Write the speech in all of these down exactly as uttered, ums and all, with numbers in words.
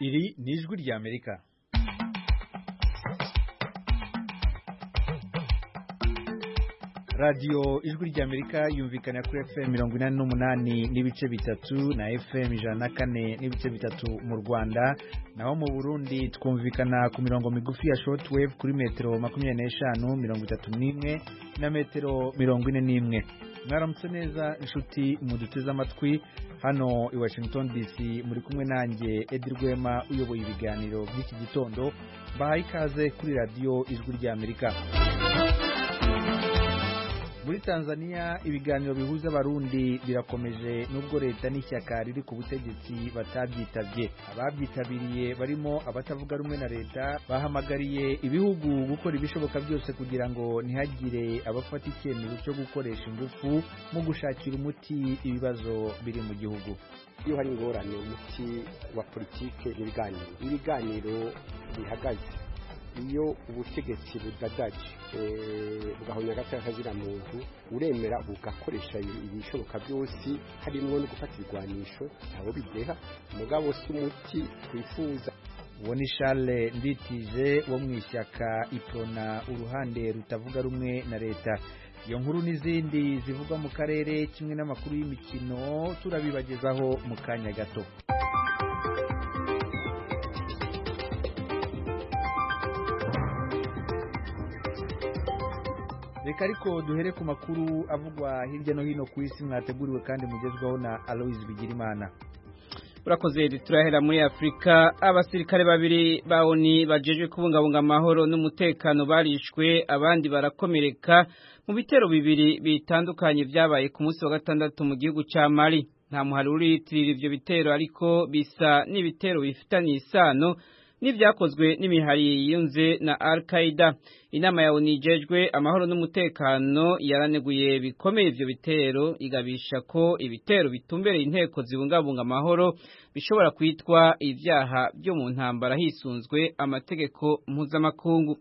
Iri ni ijwi rya Amerika. Radio ijwi rya Amerika yumvikana kuri F M mirongo inani n'umunani n'ibice bitatu na F M ijana na kane n'ibice bitatu mu Rwanda, naho mu Burundi twumvikana ku mirongo migufi ya shortwave kuri metero makumyabiri n'eshanu mirongo itatu n'imwe na metero mirongo ine n'imwe. Mwaramutse neza inshuti muduteze amatwi hano i Washington D C, muri kumwe nanjye Edi Rwema uyoboye ibiganiro by'iki gitondo. Bahaye ikaze kuri radio ijwi rya Amerika. Muri Tanzania ibiganiro bihuza abarundi birakomeje nubwo leta n'ishyaka riri ku butegetsi batabyitabye. Ababyitabiriye barimo abatavuga rumwe na leta bahamagariye ibihugu gukora ibishoboka byose kugira ngo ntihagire abafata icyemezo cyo gukoresha ingufu mu gushakira umuti ibibazo biri mu gihugu. Iyo hari ingorane umuti wa politike n'ibiganiro ibiganiro bihagaze, iyo ubutegetsi budadaje bugahonya gato kazira muntu uremera bugakoresha ibishoboka byose harimo no gufata ibigwanisho abo bideha mugabo si umuti twifuza. Uwo ni Charles Nditije wo mu ishyaka Iprona, uruhande rutavuga rumwe na leta. Iyo nkuru n'izindi zivuga mu karere kimwe n'amakuru y'imikino turabibagezaho mu kanya gato. Reka ariko duhere ku makuru avugwa hirya no hino ku isi mwateguriwe kandi mugezwaho na Aloise Bigirimana. Urakoze. Turahera muri Afrika. Abasirikare babiri baoni bajejwe kubungabunga amahoro n'umutekano barishwe, abandi barakomereka mu bitero bibiri bitandukanye byabaye ku munsi wa gatandatu mu gihugu ca Mali. Nta muhari uriyitirira ivyo bitero, ariko bisa n'ibitero bifitanye isano n'ivyakozwe n'imihari yiyunze na Al-Qaeda. Inama ya ONU ijejwe amahoro n'umutekano yaraneguye bikomeye ivyo bitero, igabisha ko ibitero bitumbereye inteko zibungabunga amahoro bishobora kwitwa ivyaha byo mu ntambara hisunzwe amategeko mpuzamakungu.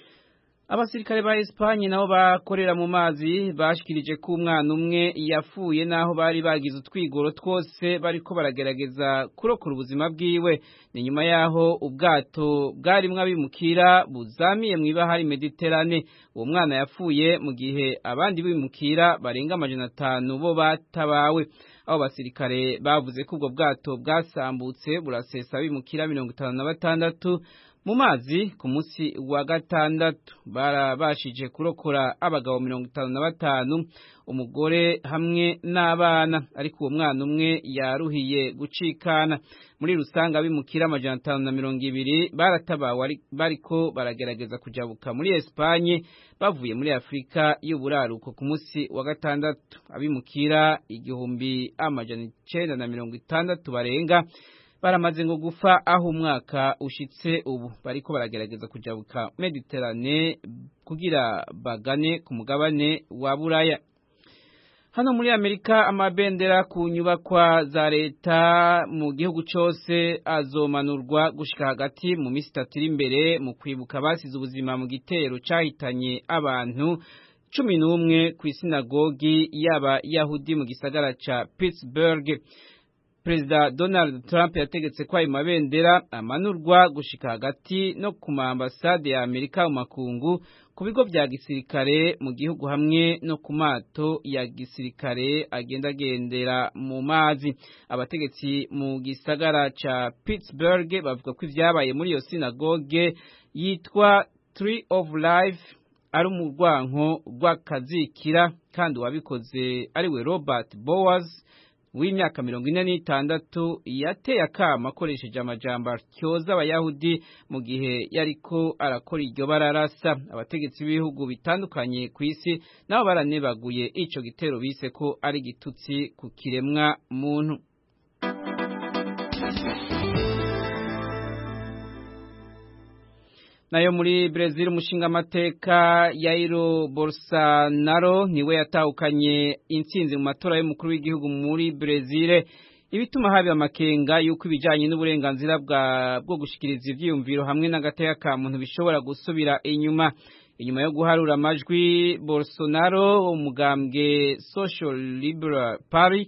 Abasirikare ba Espanye nabo bakorera mu mazi bashikirije ko umwana umwe yafuye naho bari bagize utwigoro twose bariko baragerageza kurokora ubuzima bwiwe. Ni nyuma yaho ubwato bwari mwabimukira buzamiye mu ibahari Mediterane. Uwo mwana yafuye mu gihe abandi bimukira barenga amajana atanu bo batabawe. Abo basirikare bavuze ko ubwo bwato bwasambutse burasesa bimukira mirongo itanu na batandatu mu mazi ku munsi wa gatandatu. Barabashije kurokora abagabo mirongo itanu na batanu, umugore hamwe n'abana, ariko uwo mwana umwe yaruhiye gucikana. Muri rusanga bimukira amajana atanu na mirongo ibiri baratabawe bariko baragerageza kujabuka muri Espanye bavuye muri Afrika y'uburaruko ku munsi wa gatandatu. Abimukira igihumbi amajana icenda na mirongo itandatu barenga baramaze ngo gufa, aho umwaka ushitse ubu bariko baragerageza kujabuka Mediterane kugira bagane ku mugabane wa Buraya. Hano muri Amerika amabendera ku nyubakwa za leta mu gihugu cyose azomanurwa gushika hagati mu minsi itatu iri imbere mu kwibuka basize ubuzima mu gitero cahitanye abantu cumi n'umwe ku isinagogi y'aba Yahudi mu gisagara ca Pittsburgh. Perezida Donald Trump yategetse ko ayo mabendera amanurwa gushika hagati no ku maambasade ya Amerika mu makungu, ku bigo vya gisirikare mu gihugu hamwe no ku mato ya gisirikare agendagendera mu mazi. Abategetsi mu gisagara ca Pittsburgh bavuga ko ivyabaye muri iyo sinagoge yitwa Tree of Life ari umurwanko rw'akazikira, kandi wabikoze ari we Robert Bowers w'imyaka mirongo ine n'itandatu yateye akama akoresheje amajambo atyoza abayahudi mu gihe yariko arakora iryo bararasa. Abategetsi b'ibihugu bitandukanye ku isi nabo baranebaguye ico gitero bise ko ari gitutsi ku kiremwa muntu. Nayo muri Brazil umushinga amateka Jair Bolsonaro niwe yatahukanye intsinzi mu matora y'umukuru w'igihugu muri Brazil, ibituma haba amakenga yuko ibijanye n'uburenganzira bwa bwo gushikiriza ivyiyumviro hamwe n'agateka ka muntu bishobora gusubira inyuma. Inyuma yo guharura amajwi, Bolsonaro umugambwe Social Liberal Party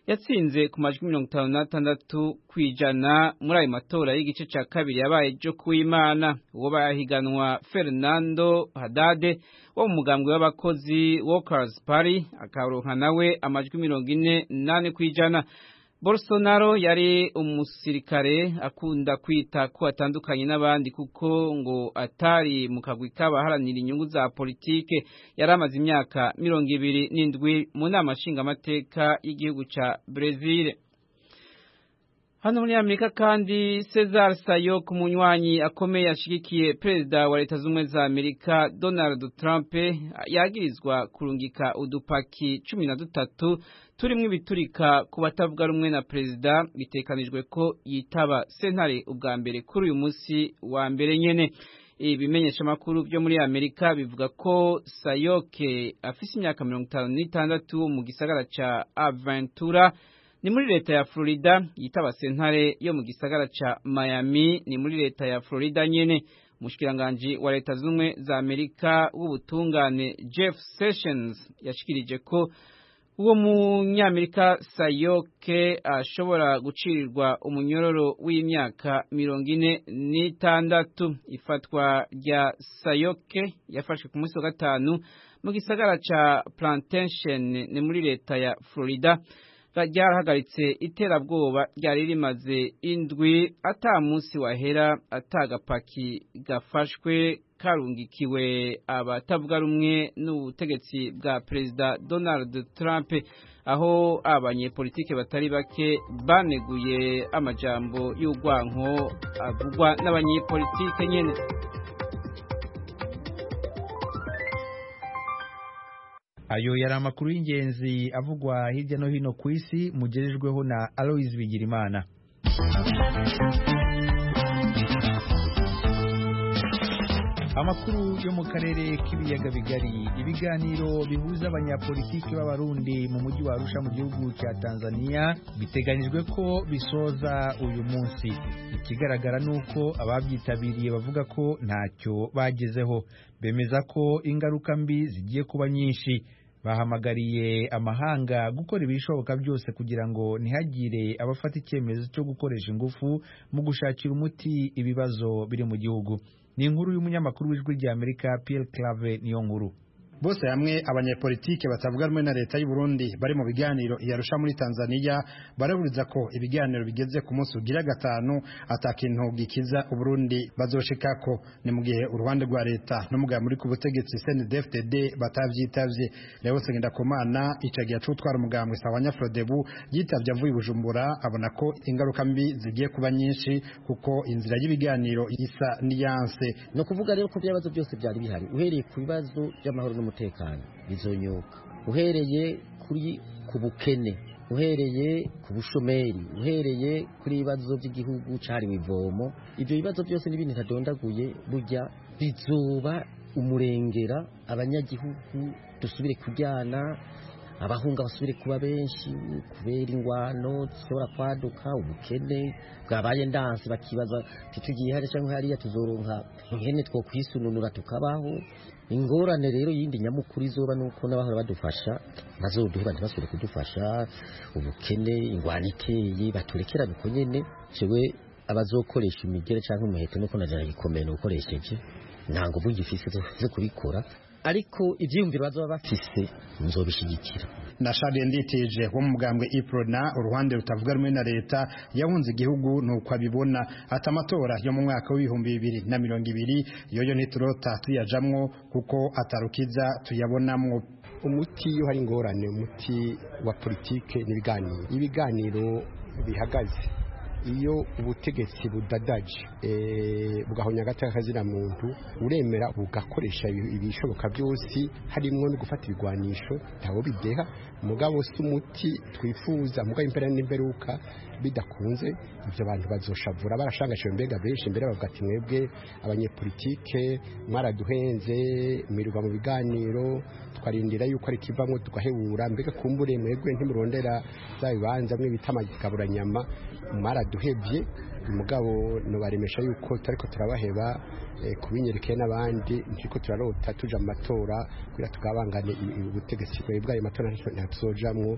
yatsinze ku majwi mirongo itanu n'atandatu kw'ijana muri ayo matora y'igice ca kabiri yabaye ejo kuw'Imana. Uwo bahiganwa Fernando Haddad wo mu mugambwe w'abakozi Workers Party akaronka nawe amajwi mirongo ine n'ane kw'ijana. Bolsonaro yari umusirikare akunda kwita ko atandukanye n'abandi kuko ngo atari mu kagwi k'abaharanira inyungu za politike. Yari amaze imyaka mirongo ibiri n'indwi mu nama nshingamateka y'igihugu ca Brazil. Hano muri Amerika kandi Cesar Sayo ku munywanyi akomeye yashigikiye perezida wa Leta Zunze za Amerika Donald Trump yagirizwa kurungika udupaki cumi na dutatu turimwe ibiturika ku batavuga rumwe na perezida. Bitekanijwe ko yitaba sentare ubwa mbere kuri uyu munsi wa mbere nyene. Ibimenyesha makuru byo muri Amerika bivuga ko Sayoke afise imyaka mirongo itanu n'itandatu mu gisagara ca Aventura ni muri leta ya Florida, yitaba sentare yo mu gisagara ca Miami ni muri leta ya Florida nyene. Umushikiranganje wa Leta Zunze za Amerika w'ubutungane Jeff Sessions yashikirije ko uwo munyamerika Sayoke ashobora gucirirwa umunyororo w'imyaka mirongo ine n'itandatu. Ifatwa rya Sayoke yafashwe ku munsi wa gatanu mu gisagara ca Plantation ni muri leta ya Florida. Ryarahagaritse iterabwoba ryari rimaze indwi ata munsi wahera atagapaki gafashwe karungikiwe abatavuga rumwe n'ubutegetsi bwa perezida Donald Trump, aho abanyepolitike batari bake baneguye amajambo y'urwanko avugwa n'abanyepolitike nyene. Ayo yari amakuru y'ingenzi avugwa hirya no hino ku isi mugejejweho na Aloise Bigirimana. Amakuru yo mu karere k'ibiyaga bigari. Ibiganiro bihuza abanyapolitiki b'abarundi mu mujyi wa Arusha mu gihugu cya Tanzania biteganijwe ko bisoza uyu munsi. Ikigaragara nuko ababyitabiriye bavuga ko ntacyo bagezeho, bemeza ko ingaruka mbi zigiye kuba nyinshi. Bahamagariye amahanga gukora ibishoboka byose kugira ngo ntihagire abafata icyemezo cyo gukoresha ingufu mu gushakira umuti ibibazo biri mu gihugu. Ni inkuru y'umunyamakuru w'ijwi rya Amerika Pierre Clave niyo nkuru. Bose hamwe abanyepolitike batavuga rumwe na leta y'u Burundi bari mu biganiro yarusha muri Tanzania barahuriza ko ibiganiro bigeze ku munsi ugira gatanu atakintu gikiza u Burundi bazoshikako. Ni mu gihe uruhande rwa leta n'umugabo muri ku butegetsi C N D D F D D batavyitavye. Leo Sengendakumana icagiye cutwara umugambwe Sawanya Frodebu yitavye avuye i Bujumbura abona ko ingaruka mbi zigiye kuba nyinshi kuko inzira y'ibiganiro isa niyanse. No kuvuga rero ko byabazo byose byari bihari uhereye ku bibazo by'amahoro umutekano bizonyoka, uhereye kuri ku bukene, uhereye ku bushomeri, uhereye kuri ibibazo by'igihugu cari mivomo. Ibyo bibazo byose n'ibindi ntadondaguye burya bizoba umurengera abanyagihugu dusubire kujyana, abahunga basubire kuba benshi kubera ingwano zishobora kwaduka, ubukene bwabaye ndanse bakibaza tugiye hari cyangwa hariya tuzoronka nkene two kwisununura tukabaho. Ingorane rero yindi nyamukuru izoba nuko n'abahora badufasha bazoduha ntibasubire kudufasha, ubukene ingwano iteye baturekera biko nyene. Jewe abazokoresha imigere cyangwa umuheto nuko najana gikomeye ukoresheje ntango bugifise zo kubikora, ariko ivyiyumviro bazoba bafise nzobishigikira. Na Charles Nditije wo mu mugambwe Iprona uruhande rutavuga rumwe na leta yahunze igihugu nuko abibona ati amatora yo mu mwaka w'ibihumbi bibiri na mirongo ibiri yoyo ntiturota tuyajamwo kuko atarukiza tuyabonamwo. Umuti iyo hari ingorane, umuti wa politike n'ibiganiro. Ibiganiro bihagaze iyo ubutegetsi budadaje eh bugahonya agataka kazira muntu uremera bugakoresha ibishoboka byose harimo no gufata ibigwanisho ntawo bideha mugabo sumuti twifuza mugabo impera n'imperuka bidakunze ibyo bantu bazoshavura barashangashwe mbega benshi mbere bavuga ati mwebwe abanyepolitike mwaraduhenze miruga mu biganiro twarindira yuko ari kivamwe tugahebura mbega kumbure mwebwe ntimurondera zabibanza mwe bitama gikaburanyama mwaraduhebye mugabo nobaremesha yuko tariko turabaheba kubinyerekeye n'abandi ntiko turarota tuja mu matora kugira tugabangane ubutegetsi bwayo matora ntatuzojamwo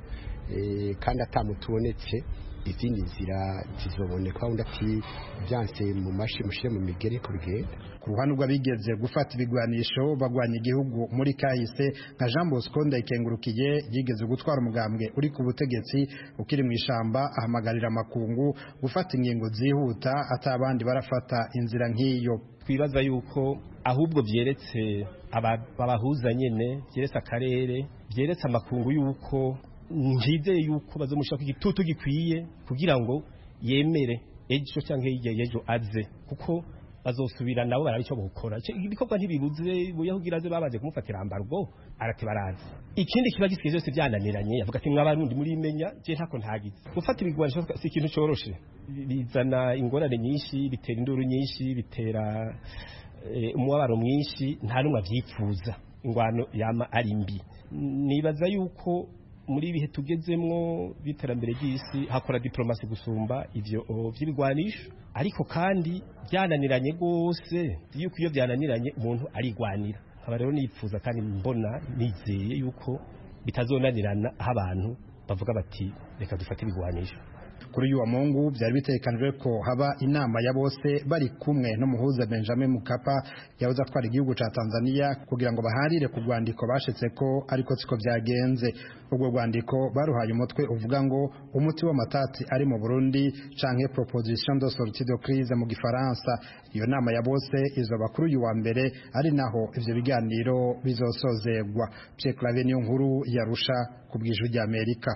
kandi atamutubonetse izindi nzira zizoboneka undi ati byanse mu mashi mushire mu migere ku bigenda ku ruhande rw'abigeze gufata ibigwanisho bagwanya igihugu muri kahise nka Jean Bosco Ndayikengurukiye yigeze gutwara umugambwe uri ku butegetsi ukiri mu ishamba ahamagarira makungu gufata ingingo zihuta atabandi barafata inzira nk'iyo. Twibaza yuko ahubwo byeretse abahuza nyene byeretse akarere byeretse amakungu yuko njizeye yuko bazomushaka igitutu gikwiye kugira ngo yemere ejo cyangwa yejo aze kuko bazosubira nabo bararico gukora ibikorwa ntibibuze buyahugira ze babaje kumufatira ambargo arate barazi ikindi kiba gisiye cyose byananiranye yavuga ati mwabarundi muri imenya je ntako ntagize gufata ibigwanisho si ikintu coroshe bizana ingorane nyinshi bitera induru nyinshi bitera umubabaro mwinshi nta numwe avyipfuza ingwano yama ari mbi nibaza yuko muri bihe tugezemwo biterambere ry'isi hakora diplomasi gusumba ivyo vy'ibigwanisho ariko kandi byananiranye gose yuko iyo byananiranye umuntu arigwanira aba rero nipfuza kandi mbona nizeye yuko bitazonanirana aho abantu bavuga bati reka dufate ibigwanisho. Kuri uyu wa Mungu byari bitekanijwe ko haba inama ya bose bari kumwe n'umuhuza Benjamin Mkapa yahoze atwara igihugu ca Tanzania kugira ngo baharire ku rwandiko bashitse ko ariko siko byagenze. Ubwo rwandiko baruhaye umutwe uvuga ngo umuti w'amatati ari mu Burundi canke proposition de sortie de crise mu gifaransa. Iyo nama ya bose izoba kuri uyu wa mbere ari naho ivyo biganiro bizosozegwa. Pierre Claver niyo nkuru yarusha ku bw'ijwi rya Amerika.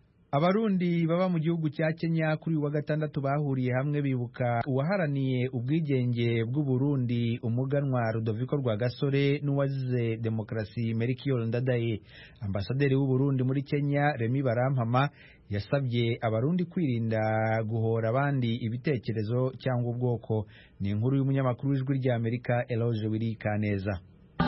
Abarundi baba mu gihugu cya Kenya kuri wa gatandatu bahuriye hamwe bibuka uwaharaniye ubwigenge bw'u Burundi umuganwa Rudoviko Rwagasore n'uwazize demokrasi Melchior Ndadaye. Ambasaderi w'u Burundi muri Kenya Remy Barampama yasabye abarundi kwirinda guhora abandi ibitekerezo cyangwa ubwoko. Ni inkuru y'umunyamakuru w'ijwi rya Amerika Eloge Wirikaneza.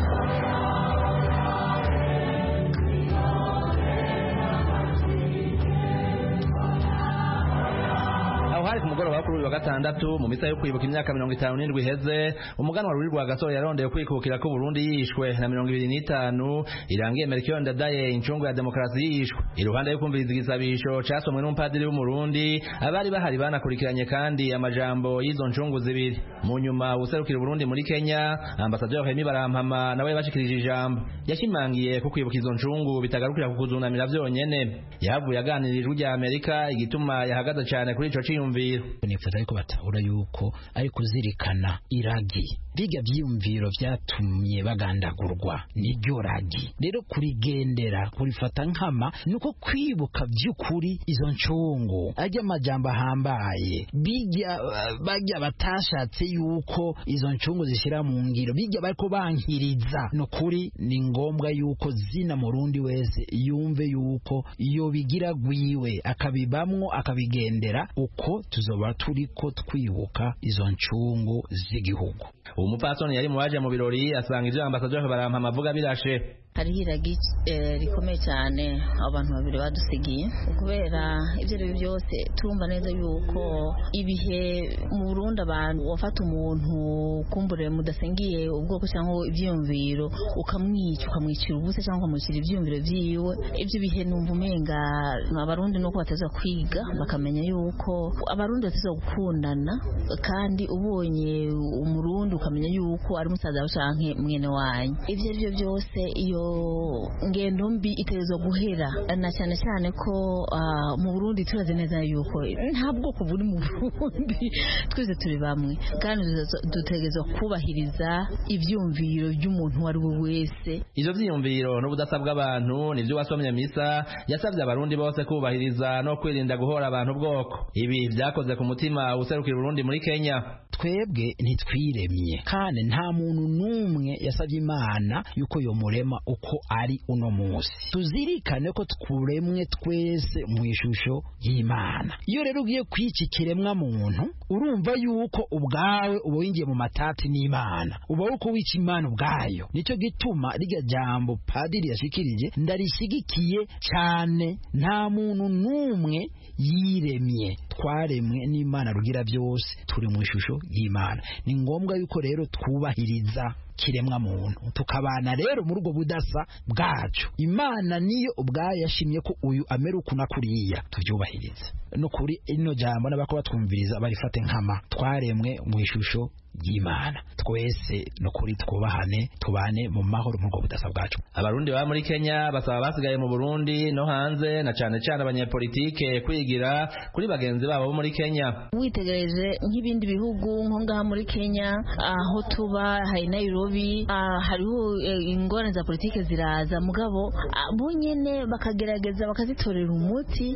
Hari kumugoroba kuri wa gatandatu mu misa yo kwibuka imyaka mirongo itanu n'indwi iheze umuganwa Ruri Rwagasore yarondeye kwikukira ko Burundi yishwe na mirongo ibiri n'itanu irangiye Melchior Ndadaye incungu ya demokrasi yishwe. Iruhande yo kumviriza igisabisho casomwe n'umupadiri w'umurundi abari bahari banakurikiranye kandi amajambo y'izo ncungu zibiri. Mu nyuma userukira Burundi muri Kenya Ambassadeur Remy Barampama nawe bashikirije ijambo yashimangiye ko kwibuka izo ncungu bitagarukira kukuzunamira vyonyene. Yahavuye aganirijwe rya Amerika igituma yahagaze cyane kuri ico ciyumviro. Nifuza yuko batabura yuko ari kuzirikana iragi biga byiyumviro byatumye bagandagurwa niryo ragi rero kurigendera kurifata nkama nuko kwibuka by'ukuri izo ncungu ajya amajambo ahambaye bijya bajya batashatse yuko izo ncungu zishira mu ngiro bijya bariko bankiriza no kuri ni ngombwa yuko zina murundi wese yumve yuko iyo bigira gwiwe akabibamwo akabigendera uko tuzoba turiko twibuka izo ncungu z'igihugu. Umupasoni yari muwaje mu birori asanga ivyo Ambassadeur Barampama avuga birashe. Hari hiragi rikomeye cyane abantu babiri badusigiye kubera ibyo rero byose turumva neza yuko ibihe mu Burundi abantu wafata umuntu kumbure mudasengiye ubwoko cyangwa ibyiyumviro ukamwica ukamwicira ubuse cyangwa ukamushyira ibyiyumviro byiwe ibyo bihe numva umenga abarundi nuko bateza kwiga bakamenya yuko abarundi bateza gukundana kandi ubonye umurundi ukamenya yuko ari musaza wawe canke mwene wanyu. Ibyo ryo byose iyo ngendo mbi itezo guhera na cyane cyane ko uh, mu Burundi turaze neza yuko nta bwoko buri mu Burundi twese turi bamwe kandi dutegerezwa kubahiriza ivyumviro by'umuntu wari we wese. Ivyo vyiyumviro n'ubudasabwa abantu nivyo wasomye misa yasabye abarundi bose kubahiriza no kwirinda guhora abantu bwoko. Ibi byakoze ku mutima userukira Burundi muri Kenya. Twebwe ntitwiremye kandi nta muntu numwe yasabye Imana yuko yo murema uko ari uno munsi tuzirikane ko twuremwe twese mu ishusho y'Imana. Iyo rero ugiye kwica ikiremwa muntu urumva yuko ubwawe uba wingiye mu matati n'Imana, uba uko wica Imana ubwayo. Nico gituma riga jambo padiri yashikirije ndarishigikiye cyane. Nta muntu numwe yiremye, twaremwe n'Imana rugira byose, turi mu ishusho y'Imana. Ni ngombwa yuko rero twubahiriza kiremwa muntu tukabana rero muri ubwo budasa bwacu. Imana niyo ubwayo yashimye ko uyu amera uku nakuriya tubyubahiriza. No kuri ino jambo n'abako batwumviriza barifate nkama twaremwe mu ishusho y'Imana, twese no kuri twubahane tubane mu mahoro mu budasa bwacu. Abarundi ba muri Kenya basaba basigaye mu Burundi no hanze na cyane cyane abanyepolitike kwigira kuri bagenzi babo bo muri Kenya. Witegereje nk'ibindi bihugu nko ngaha muri Kenya aho tuba hari Nairobi, hariho ingorane za politike ziraza mugabo bonyene bakagerageza bakazitorera umuti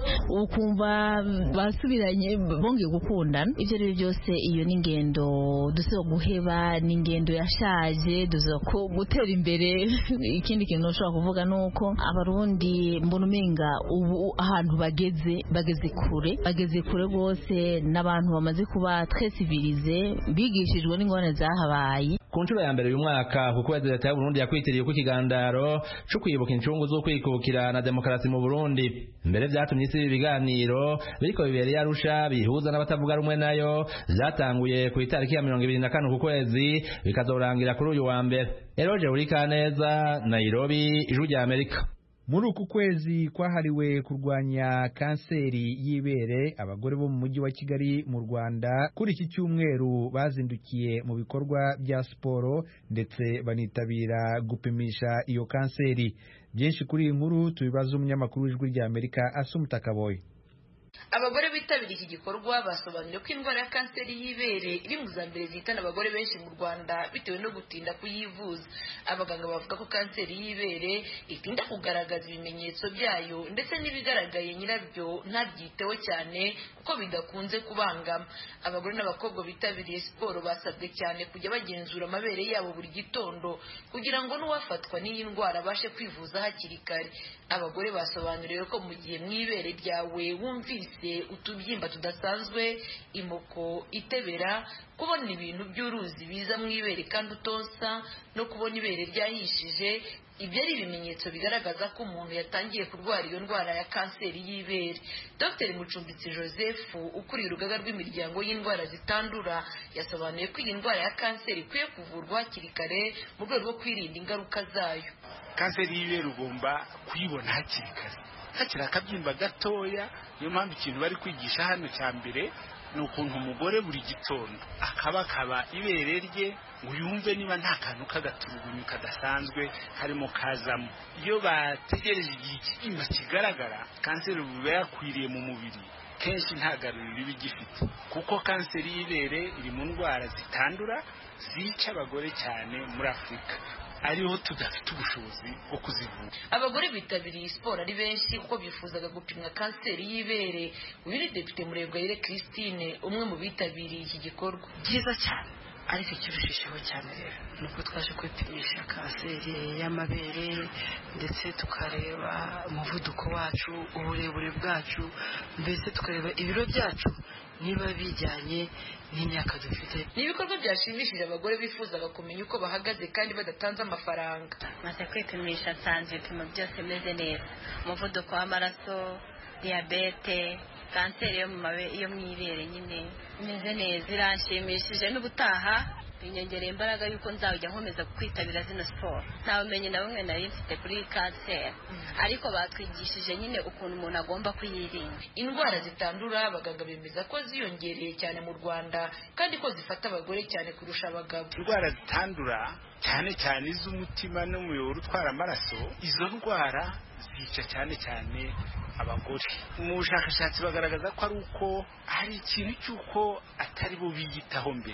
ukumva basubiranye bongeye gukundana. Ivyo rero byose iyo ni ngendo duso guheba, ni ngendo yashaje, duzo ko gutera imbere. Ikindi kintu ushobora kuvuga nuko abarundi mbona umenga ubu ahantu bageze bageze kure bageze kure rwose, n'abantu bamaze kuba très civilisé bigishijwe n'ingorane zahabaye. Ku nshuro ya mbere uyu mwaka kuko leta ya Burundi yakwitiriye ku kigandaro cyo kwibuka incungu zo kwikukira na demokarasi mu Burundi. Mbere byatumye isi ibiganiro biriko bibereye Arusha bihuza n'abatavuga rumwe nayo zatanguye ku itariki ya mirongo ibiri na kane ku kwezi bikazorangira kuri uyu wa mbere. Eroje Urikaneza, Nairobi, Ijwi rya Amerika. Muri uku kwezi kwahariwe kurwanya kanseri y'ibere, abagore bo mu mujyi wa Kigali mu Rwanda kuri iki cyumweru bazindukiye mu bikorwa bya siporo ndetse banitabira gupimisha iyo kanseri. Byinshi kuri iyi nkuru tubibaza umunyamakuru w'Ijwi rya Amerika Asumta Kaboyi. Abagore bitabiriye iki gikorwa basobanuye ko indwara ya kanseri y'ibere iri mu za mbere zihitana abagore benshi mu Rwanda bitewe no gutinda kuyivuza. Abaganga bavuga ko kanseri y'ibere itinda kugaragaza ibimenyetso byayo ndetse n'ibigaragaye nyirabyo ntabyiteho cyane kuko bidakunze kubangama. Abagore n'abakobwa bitabiriye siporo basabwe cyane kujya bagenzura amabere yabo buri gitondo kugira ngo n'uwafatwa n'iyi ndwara abashe kwivuza hakiri kare. Abagore basobanuriwe ko mu gihe mw'ibere ryawe wumvise utubyimba tudasanzwe, imoko, itebera, kubona ibintu by'uruzi biza mw'ibere kandi utonsa no kubona ibere ryahishije, ibyo ari ibimenyetso bigaragaza ko umuntu yatangiye kurwara iyo ndwara ya kanseri y'ibere. Dr Mucumbitsi Joseph ukuriye urugaga rw'imiryango y'indwara zitandura yasobanuye ko iyi ndwara ya kanseri ikwiye kuvurwa hakiri kare mu rwego rwo kwirinda ingaruka zayo. Kanseri y'ibere ugomba kuyibona hakiri kare, hakiri akabyimba gatoya. Niyo mpamvu ikintu bari kwigisha hano cya mbere ni ukuntu umugore buri gitondo akabakaba ibere rye ngo yumve niba nta kantu k'agaturugunyu kadasanzwe karimo kazamo. Iyo bategereje igihe ikibyimba kigaragara, kanseri biba yakwiriye mu mubiri, kenshi nta garuriro iba igifite, kuko kanseri y'ibere iri mu ndwara zitandura zica abagore cyane muri Afurika, ariho tudafite ubushobozi bwo kuzivura. Abagore bitabiriye siporo ari benshi kuko bifuzaga gupimwa kanseri y'ibere. Uyu ni Depite Murebwayire Christine, umwe mu bitabiriye iki gikorwa. Byiza cyane, ariko ikirushijeho cyane rero nuko twaje kwipimisha kanseri y'amabere ndetse tukareba umuvuduko wacu, uburebure bwacu, mbese tukareba ibiro byacu niba bijyanye n'imyaka dufite. Ni ibikorwa byashimishije abagore bifuzaga kumenya uko bahagaze kandi badatanze amafaranga. Maze kwipimisha nsanze ibipimo byose bimeze neza, umuvuduko w'amaraso, diabete, kanseri yo mu mabe yo mw'ibere nyine imeze neza, iranshimishije. N'ubutaha binyongereye imbaraga yuko nzajya nkomeza kwitabira zino siporo. Nta bumenyi na bumwe nari mfite kuri kanseri, ariko batwigishije nyine ukuntu umuntu agomba kuyirinda. Indwara zitandura abaganga bemeza ko ziyongereye cyane mu Rwanda kandi ko zifata abagore cyane kurusha abagabo. Indwara zitandura cyane cyane iz'umutima n'umuyoboro utwara amaraso, izo ndwara zica cyane cyane abagore. Mu bushakashatsi bagaragaza ko ari uko hari ikintu cy'uko atari bo biyitaho mbere.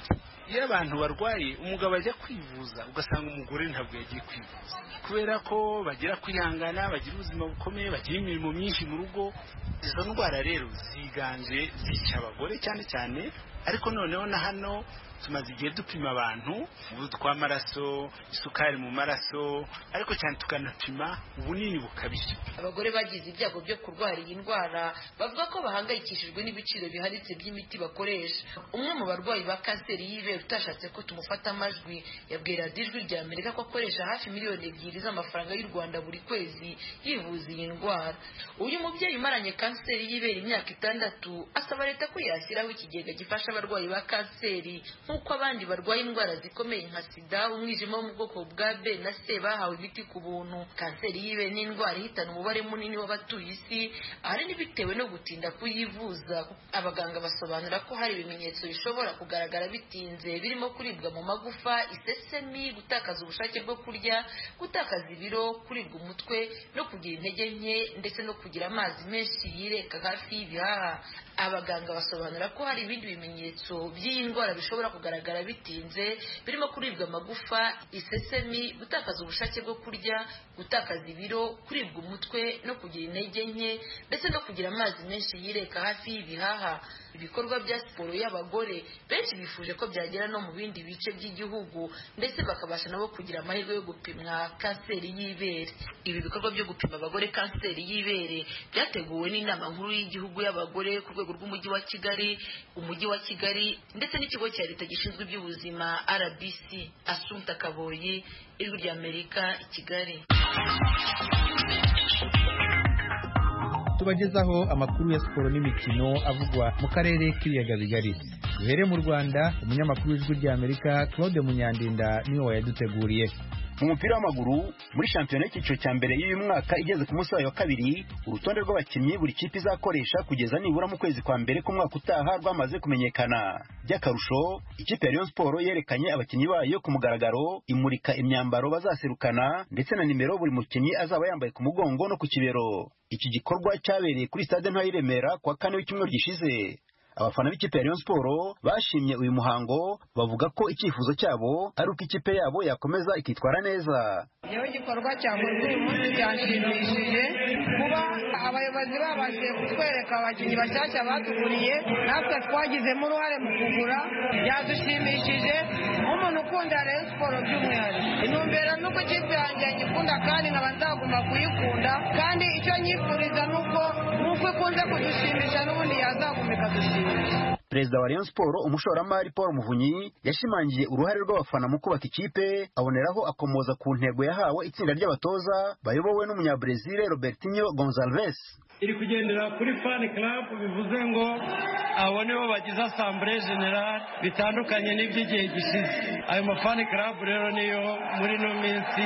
iyo abantu barwaye umugabo ajya kwivuza ugasanga umugore ntabwo yagiye kwivuza kubera ko bagira kwihangana, bagira ubuzima bukomeye, bagira imirimo myinshi mu rugo. Izo ndwara rero ziganje zica abagore cyane cyane, ariko noneho na hano tumaze igihe dupima abantu umuvuduko w'amaraso, isukari mu maraso, ariko cyane tukanapima ubunini bukabije. Abagore bagize ibyago byo kurwara iyi ndwara bavuga ko bahangayikishijwe n'ibiciro biharitse by'imiti bakoresha. Umwe mu barwayi ba kanseri y'ibere utashatse ko tumufata amajwi yabwira Ijwi rya Amerika ko akoresha hafi miliyoni ebyiri z'amafaranga y'u Rwanda buri kwezi yivuza iyi ndwara. Uyu mubyeyi umaranye kanseri y'ibere imyaka itandatu asaba leta ko yashyiraho ikigega gifasha abarwayi ba kanseri nk'uko abandi barwaye indwara zikomeye nka sida, umwijima wo mu bwoko bwa B na C bahawe imiti ku buntu. Kanseri y'ibere ni indwara ihitana umubare munini w'abatuye isi, ahanini bitewe no gutinda kuyivuza. Abaganga basobanura ko hari ibimenyetso bishobora kugaragara bitinze birimo kuribwa mu magufa, isesemi, gutakaza ubushake bwo kurya, gutakaza ibiro, kuribwa umutwe no kugira intege nke ndetse no kugira amazi menshi yireka hafi y'ibihaha. Abaganga basobanura ko hari ibindi bimenyetso by'iyi ndwara bishobora kugaragara bitinze birimo kuribwa amagufa, isesemi, gutakaza ubushake bwo kurya, gutakaza ibiro, kuribwa umutwe no kugira intege nke ndetse no kugira amazi menshi yireka hafi y'ibihaha. Ibikorwa bya siporo y'abagore benshi bifuje ko byagera no mu bindi bice by'igihugu ndetse bakabasha nabo kugira amahirwe yo gupimwa kanseri y'ibere. Ibi bikorwa byo gupima abagore kanseri y'ibere byateguwe n'inama nkuru y'igihugu y'abagore ku rwego rw'umujyi wa Kigali, umujyi wa Kigali ndetse n'ikigo cya leta gishinzwe iby'ubuzima R B C. Assumpta Kaboyi, Ijwi rya Amerika, i Kigali. Tubagezaho amakuru ya siporo n'imikino avugwa mu karere k'ibiyaga bigari. Duhere mu Rwanda, umunyamakuru w'Ijwi rya Amerika Claude Munyandinda niwe wayaduteguriye. Mu mupira w'amaguru muri shampiyona y'icyiciro cya mbere y'uyu mwaka igeze ku munsi wa kabiri, urutonde rw'abakinnyi buri kipe izakoresha kugeza nibura mu kwezi kwa mbere k'umwaka utaha rwamaze kumenyekana. By'akarusho, ikipe ya Rayon Sport yerekanye abakinnyi bayo ku mugaragaro, imurika imyambaro bazaserukana ndetse na nimero buri mukinnyi azaba yambaye ku mugongo no ku kibero. Iki gikorwa cyabereye kuri stade nto y'i Remera kuwa kane w'icyumweru gishize. Abafana b'ikipe ya Rayon Sport bashimye uyu muhango, bavuga ko icyifuzo cyabo ari uko ikipe yabo yakomeza ikitwara neza. Yewe igikorwa cyakozwe uyu munsi cyanshimishije kuba abayobozi babashije kutwereka abakinnyi bashyashya batuguriye, natwe twagizemo uruhare mu kugura. Byadushimishije nk'umuntu ukunda Rayon Sport by'umwihariko. Intumbero nuko ikipe yanjye nyikunda kandi nkaba nzaguma kuyikunda, kandi icyo nyifuriza nuko nuko ikunze kudushimisha n'ubundi yazaguma ikadushimisha. Perezida wa Rayon Sport umushoramari Paul Muvunyi yashimangiye uruhare rw'abafana mu kubaka ikipe, aboneraho akomoza ku ntego yahawe itsinda ry'abatoza bayobowe n'umunyabrazil Robertinho Gonçalves. Iri kugendera kuri fan club, bivuze ngo abo nibo bagize assemblée générale bitandukanye n'iby'igihe gishize. Ayo mafan club rero niyo muri no minsi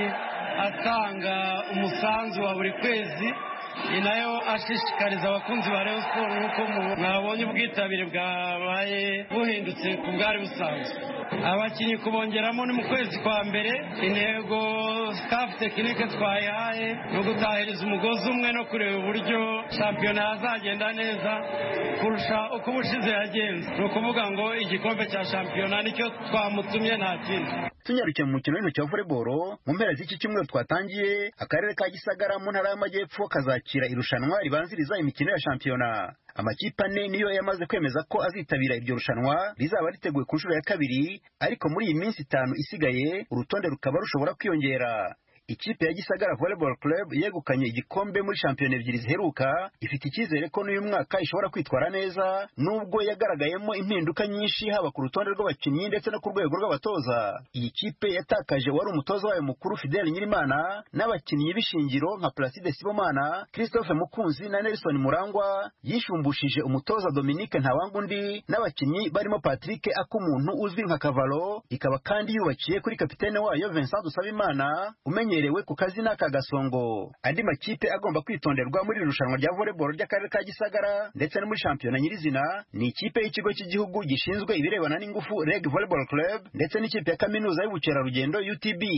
atanga umusanzu wa buri kwezi, inayo ashishikariza abakunzi ba Rayon Sport nk'uko mwabonye ubwitabire bwabaye buhindutse ku bwari busanzwe. Abakinnyi kubongeramo ni mu kwezi kwa mbere, intego staff tekinike twayahaye no gutahiriza umugozi umwe no kureba uburyo shampiyona yazagenda neza kurusha uko ubushize yagenze. Ni ukuvuga ngo igikombe cya shampiyona nicyo twamutumye nta kindi. Tunyarukiye mu mukino w'intoki wa volleyball, mu mpera z'iki cyumweru twatangiye, akarere ka Gisagara mu ntara y'Amajyepfo kazakira irushanwa ribanziriza imikino ya shampiyona. Amakipe ane niyo yamaze kwemeza ko azitabira iryo rushanwa, rizaba riteguye ku nshuro ya kabiri, ariko muri iyi minsi itanu isigaye urutonde rukaba rushobora kwiyongera. Ikipe ya Gisagara Volleyball Club yegukanye igikombe muri shampiyona ebyiri ziheruka, ifite icyizere ko n'uyu mwaka ishobora kwitwara neza, nubwo yagaragayemo impinduka nyinshi haba ku rutonde rw'abakinnyi ndetse no ku rwego rw'abatoza. Iyi kipe yatakaje wari umutoza wayo mukuru Fidel Nyirimana n'abakinnyi b'ishingiro nka Placide Sibomana, Christophe Mukunzi na Nelson Murangwa, yishumbushije umutoza Dominique Ntawangundi n'abakinnyi barimo Patrick Akumuntu uzwi nka Kavalo, ikaba kandi yubakiye kuri kapitene wayo Vincent Dusabimana umenye yerewe ku kazina ka Gasongo. Andi makipe agomba kwitonderwa muri irushanwa rya volleyball ry'akarere ka Gisagara ndetse no muri shampiyona nyirizina ni ikipe y'ikigo cy'igihugu gishinzwe ibirebana n'ingufu Reg Volleyball Club ndetse n'ikipe ya kaminuza y'ubukerarugendo U T B.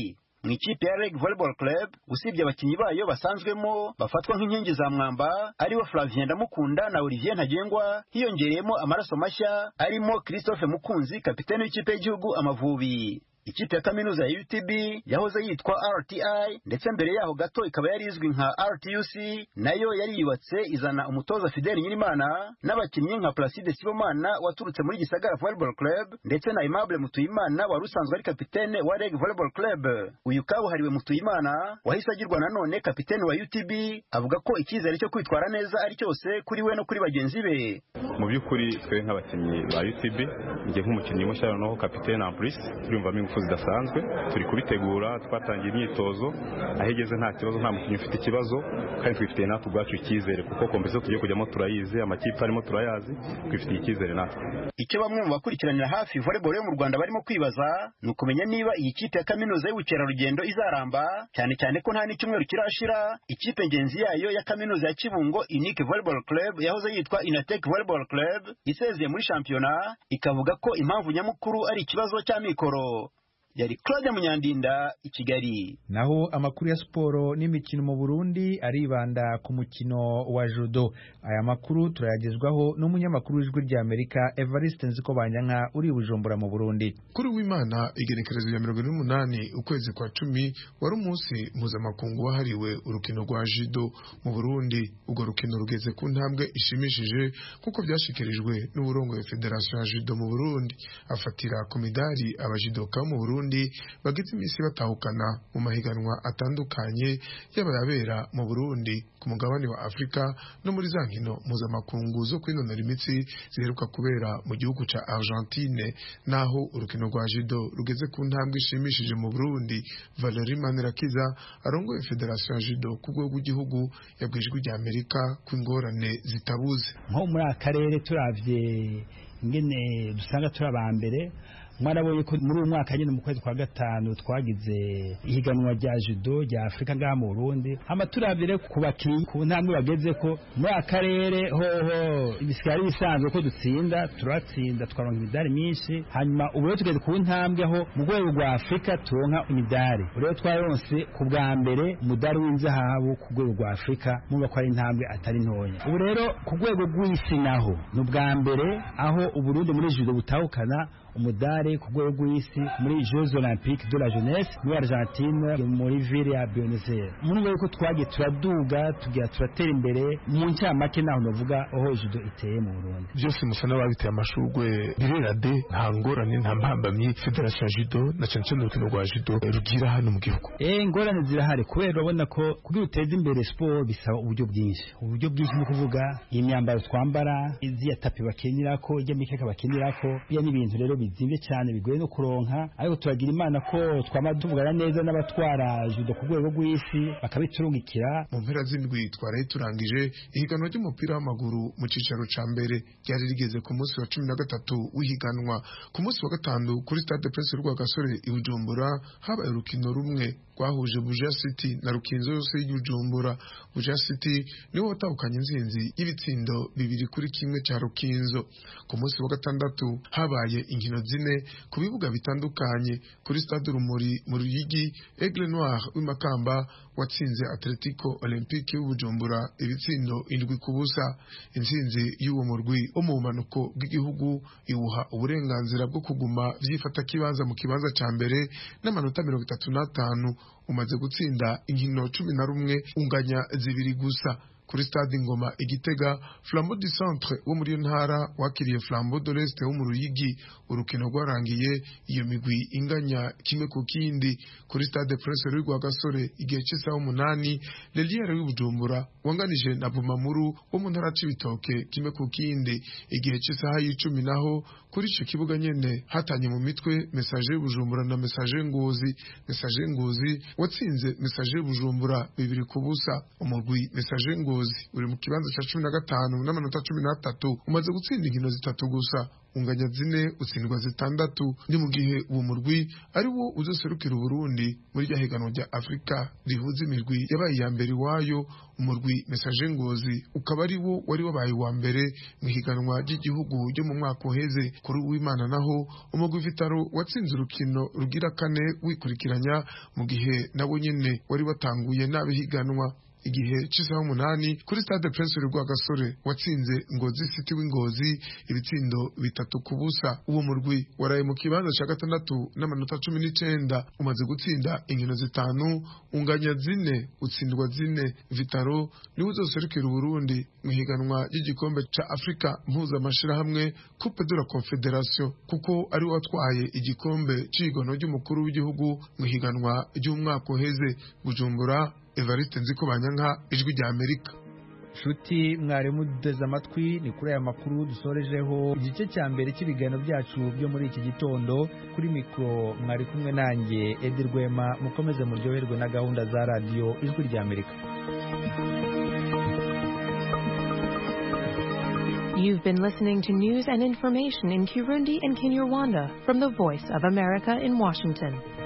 mu ikipe ya Reg Volleyball Club usibye abakinnyi bayo basanzwemo bafatwa nk'inkingi za mwamba aribo Flavien Ndamukunda na Olivier Ntagengwa, hiyongereyemo amaraso mashya arimo Christophe Mukunzi kapiteni w'ikipe y'igihugu Amavubi. Ikipe ya kaminuza ya U T B yahoze yitwa R T I ndetse mbere yaho gato ikaba yari izwi nka R T U C, nayo yari yubatse izana umutoza Fidel Nyirimana n'abakinnyi nka Placide Sibomana waturutse muri Gisagara Volleyball Club ndetse na Aimable Mutuyimana wari usanzwe ari kapitene wa Reg Volleyball Club. Uyu kabuhariwe Mutuyimana wahise agirwa nanone kapitene wa U T B, avuga ko icyizere cyo kwitwara neza ari cyose kuri we no kuri bagenzi be. Mu by'ukuri twe nk'abakinnyi ba U T B, ngiye nk'umukinnyi mushya noneho kapitene Amplis, turumva zidasanzwe, turi kubitegura, twatangiye imyitozo, ahegeze nta kibazo, nta mukinnyi ufite ikibazo, kandi twifitiye natwe ubwacu icyizere kuko kompetition tugiye kujyamo turayizi, amakipe arimo turayazi, twifitiye icyizere natwe. Icyo bamwe mu bakurikiranira hafi volleyball yo mu Rwanda barimo kwibaza ni ukumenya niba iyi kipe ya kaminuza y'ubukerarugendo izaramba, cyane cyane ko nta n'icyumweru kirashira ikipe ngenzi yayo ya kaminuza ya Kibungo Unique Volleyball Club yahoze yitwa Inatech Volleyball Club isezeye muri shampiyona, ikavuga ko impamvu nyamukuru ari ikibazo cya mikoro. Yari Claude Munyandinda i Kigali. Naho amakuru ya siporo n'imikino mu Burundi aribanda ku mukino wa judo. Aya makuru turayagezwaho n'umunyamakuru w'ijwi rya Amerika Evariste Nzikobanyanka uri Bujumbura mu Burundi. Kuri w'Imana igenekerezo ya mirongo ine n'umunani ukwezi kwa cumi wari umunsi mpuzamakungu wahariwe urukino rwa judo mu Burundi. Urwo rukino rugeze ku ntambwe ishimishije kuko byashikirijwe n'uburongoye Federation ya Judo mu Burundi, afatira ku midari abajidoka mu Burundi bagize iminsi batahukana mu mahiganwa atandukanye y'abayabera mu Burundi, ku mugabane wa Afrika no muri za nkino mpuzamakungu zo kwinonora imitsi ziheruka kubera mu gihugu ca Argentine. Naho urukino rwa judo rugeze ku ntambwe ishimishije mu Burundi, Valerie Manirakiza arongoye Federation ya Judo ku rwego rw'igihugu yabwijwe rya Amerika ku ingorane zitabuze. Nko muri akarere turavye ingene dusanga turabambere, mwarabonye ko muri uyu mwaka nyine mu kwezi kwa gatanu twagize ihiganwa rya judo rya Afrika ngaha mu Burundi. Hama turabire ku bakinyi ku ntambwe bageze ko muri akarere hoho ibisigari bisanzwe ko dutsinda, turatsinda twaronka imidari myinshi. Hanyuma ubu rero tugeze ku ntambwe aho mu rwego rwa Afrika turonka imidari. Rero twaronse ku bwa mbere umudari w'inzahabu ku rwego rwa Afrika, mumva ko ari intambwe atari ntoya. Ubu rero ku rwego rw'isi naho ni ubwa mbere aho Uburundi muri judo butahukana umudari ku rwego rw'isi muri Jeux Olympiques de la Jeunesse muri Argentine muri ville ya Buenos Aires. Muri rwego ko twagiye turaduga tugira turatera imbere mu ncamake naho novuga aho judo iteye mu Burundi. Byose musa n'ababiteye amashurwe birera de nta ngorane nta mpambamyi Federation ya Judo na cyane cyane urukino rwa judo rugira hano mu gihugu. Eh ingorane zirahari kubera urabona ko kugira uteze imbere sport bisaba uburyo bwinshi. Uburyo bwinshi ni kuvuga imyambaro twambara, izi ya tapi bakinirako, ijya mikeka bakinirako, bya n'ibintu rero bizimvye cyane bigoye no kuronka, ariko turagira imana ko twama tuvugana neza n'abatwara judo ku rwego rw'isi bakabiturungikira. Mu mpera z'indwi twaraye turangije ihiganwa ry'umupira w'amaguru mu cicaro ca mbere ryari rigeze ku munsi wa cumi na gatatu w'ihiganwa. Ku munsi wa gatanu kuri Stade Prince Rwagasore i Bujumbura habaye urukino rumwe rwahuje Buja City na Rukinzo yose y'Ibujumbura. Buja City niwo watahukanye inzinzi y'ibitsindo bibiri kuri kimwe ca Rukinzo. Ku munsi wa gatandatu habaye inkino zine ku bibuga bitandukanye. Kuri Stade Rumuri mu Ruyigi, Aigle Noir w'imakamba watsinze Atletico Olympique y'Ubujumbura ibitsindo indwi ku busa. Intsinzi y'uwo murwi wo mu manuko bw'igihugu iwuha uburenganzira bwo kuguma vyifata kibanza mu kibanza ca mbere n'amanota mirongo itatu n'atanu. Umaze gutsinda inkino cumi na rumwe unganya zibiri gusa. Kuri Stade Ngoma Igitega, Flambeau du Centre wo muri ntara wakiriye Flambeau de l'Est wo mu Ruyigi. Urukino rwarangiye iyo migwi inganya kimwe ku kindi. Kuri Stade Prince Rwagasore igihe cy'isaha umunani, Leliere y'Ubujumbura wanganije na Bumamuru wo mu ntara c'Ibitoke kimwe ku kindi. Igihe cy'isaha y'icumi naho kuri ico kibuga nyene hatanye mu mitwe Messager y'Ubujumbura na Messager Ngozi. Messager Ngozi watsinze Messager y'Ubujumbura bibiri ku busa. Umurwi Messager Ngozi Ngozi uri mu kibanza cya cumi na gatanu n'amanota cumi n'atatu umaze gutsinda inkino zitatu gusa unganya zine utsindwa zitandatu ni mu gihe uwo murwi ari wo uzoserukira Burundi muri rya higanwa rya Afrika rihuza imirwi yabaye iya mbere wayo. Umurwi Message Ngozi ukaba ari wo wari wabaye wa mbere mu higanwa ry'igihugu ryo mu mwaka uheze. Kuri uw'Imana naho umurwi Vitaro watsinze urukino rugira kane wikurikiranya mu gihe nawo nyene wari watanguye nabi higanwa. Igihe cy'isaha umunani kuri Stade Prince Rwagasore watsinze Ngozi City w'Ingozi ibitsindo bitatu ku busa. Uwo murwi waraye mu kibanza cya gatandatu n'amanota cumi n'icenda umaze gutsinda inkino zitanu unganya zine utsindwa zine. Vitaro niwe uzoserukira Burundi mu higanwa ry'igikombe ca Afrika mpuzamashirahamwe Coupe de la Confederation kuko ari watwaye igikombe cy'ihiganwa ry'umukuru w'igihugu mu higanwa ry'umwaka uheze. Bujumbura, Evariste Nzikobanyanka, Ijwi rya Amerika. Shuti mwarimu duteze amatwi ni kuri aya makuru dusorejeho igice cya mbere cy'ibiganiro byacu byo muri iki gitondo. Kuri mikro mwari kumwe nanjye Edi Rwema, mukomeze muryoherwe na gahunda za radio Ijwi rya Amerika. You've been listening to news and information in Kirundi and Kinyarwanda from the Voice of America in Washington.